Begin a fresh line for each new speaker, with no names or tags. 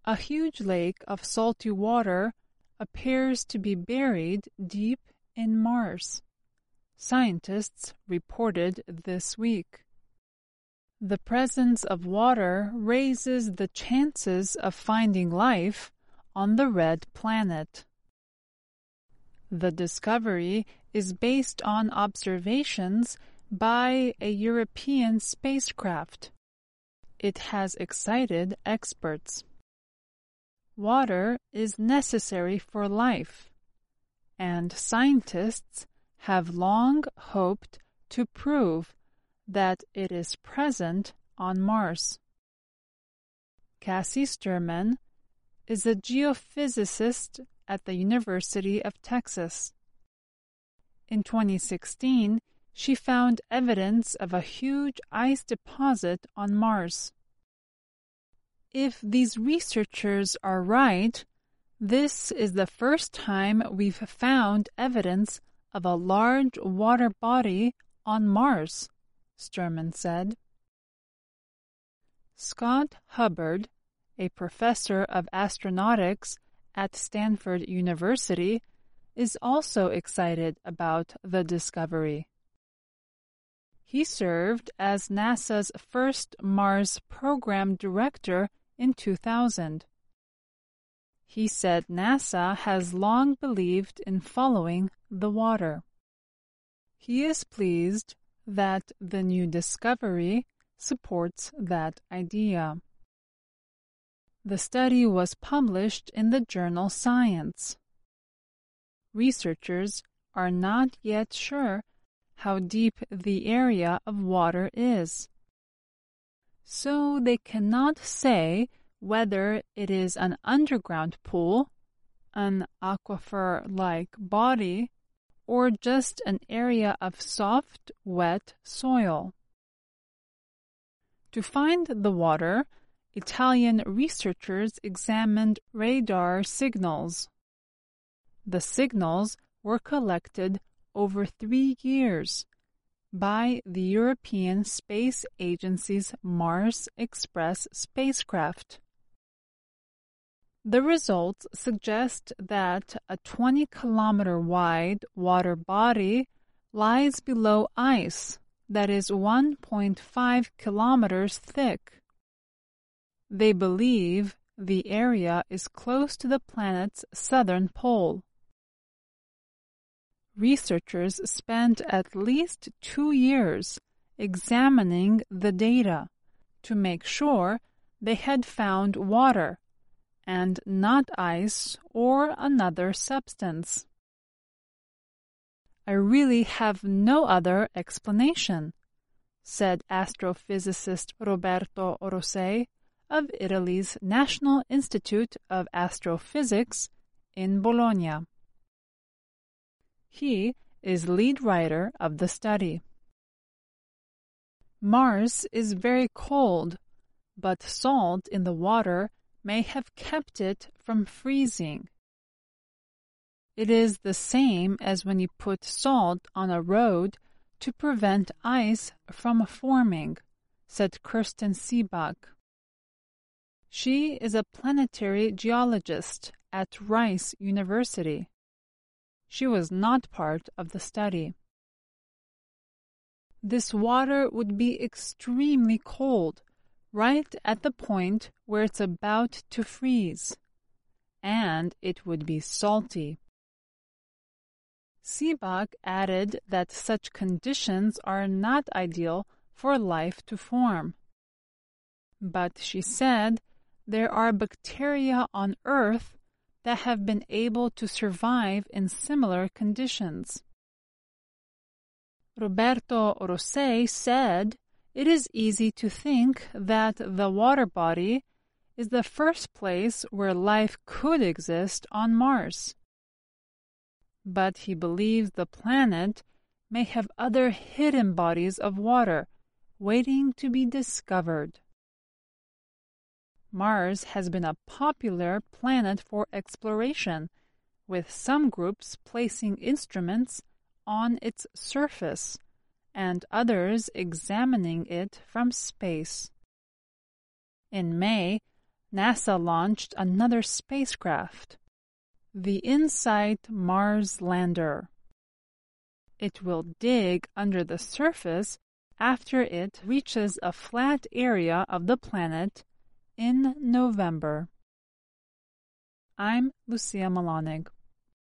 A huge lake of salty water appears to be buried deep in Mars, scientists reported this week. The presence of water raises the chances of finding life on the red planet. The discovery is based on observations by a European spacecraft. It has excited experts. Water is necessary for life, and scientists have long hoped to prove that it is present on Mars. Cassie Sturman is a geophysicist at the University of Texas. In 2016, she found evidence of a huge ice deposit on Mars. If these researchers are right, this is the first time we've found evidence of a large water body on Mars, Sturman said. Scott Hubbard, a professor of astronautics at Stanford University, is also excited about the discovery. He served as NASA's first Mars program director in 2000. He said NASA has long believed in following the water. He is pleased that the new discovery supports that idea. The study was published in the journal Science. Researchers are not yet sure how deep the area of water is, so they cannot say whether it is an underground pool, an aquifer-like body, or just an area of soft, wet soil. To find the water, Italian researchers examined radar signals. The signals were collected over 3 years by the European Space Agency's Mars Express spacecraft. The results suggest that a 20-kilometer-wide water body lies below ice that is 1.5 kilometers thick. They believe the area is close to the planet's southern pole. Researchers spent at least 2 years examining the data to make sure they had found water and not ice or another substance. I really have no other explanation, said astrophysicist Roberto Rosei of Italy's National Institute of Astrophysics in Bologna. He is lead writer of the study. Mars is very cold, but salt in the water may have kept it from freezing. It is the same as when you put salt on a road to prevent ice from forming, said Kirsten Seebach. She is a planetary geologist at Rice University. She was not part of the study. This water would be extremely cold, right at the point where it's about to freeze, and it would be salty. Seebach added that such conditions are not ideal for life to form. But she said there are bacteria on Earth that have been able to survive in similar conditions. Roberto Rosei said it is easy to think that the water body is the first place where life could exist on Mars. But he believes the planet may have other hidden bodies of water waiting to be discovered. Mars has been a popular planet for exploration, with some groups placing instruments on its surface and others examining it from space. In May, NASA launched another spacecraft, the InSight Mars Lander. It will dig under the surface after it reaches a flat area of the planet in November. I'm Lucia Malonig.